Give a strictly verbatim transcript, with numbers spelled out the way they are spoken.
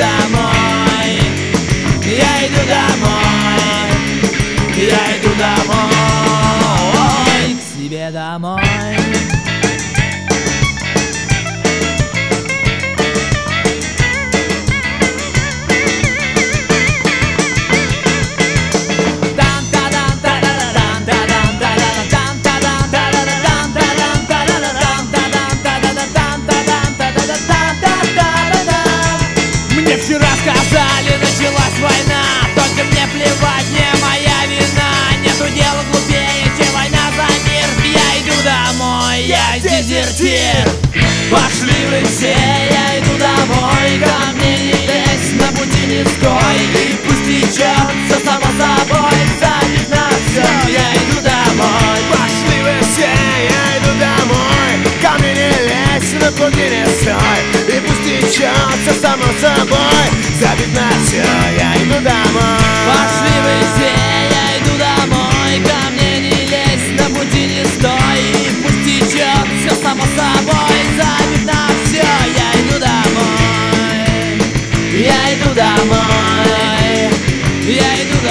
домой, я иду домой, я иду домой, к себе домой. Мне вчера сказали, началась война, только мне плевать, не моя вина. Нету дела глупее, чем война за мир. Я иду домой, я дезертир. Пошли вы все, я иду домой. Ко мне не лезь, на пути не стой. И пусть течет все само собой, забить на все. Я иду домой. Пошли вы все, я иду домой. Ко мне не лезь, на пути не стой. И пусть течет все само собой, забить на все. Я иду домой. Пошли вы все, я иду домой. Ко мне не лезь, на пути не стой. И пусть течет все само собой, забить на все. Я иду домой, я иду домой, я иду домой.